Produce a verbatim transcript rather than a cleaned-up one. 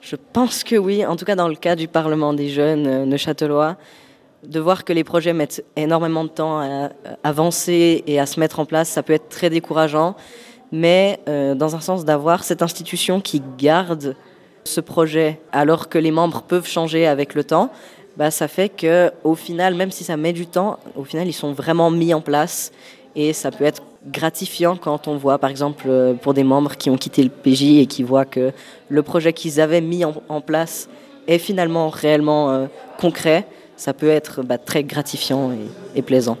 Je pense que oui, en tout cas dans le cas du Parlement des jeunes euh, neuchâtelois, de voir que les projets mettent énormément de temps à avancer et à se mettre en place, ça peut être très décourageant, mais euh, dans un sens d'avoir cette institution qui garde ce projet alors que les membres peuvent changer avec le temps, bah, ça fait que au final, même si ça met du temps, au final ils sont vraiment mis en place et ça peut être gratifiant quand on voit par exemple euh, pour des membres qui ont quitté le P J et qui voient que le projet qu'ils avaient mis en, en place est finalement réellement euh, concret. Ça peut être bah, très gratifiant et, et plaisant.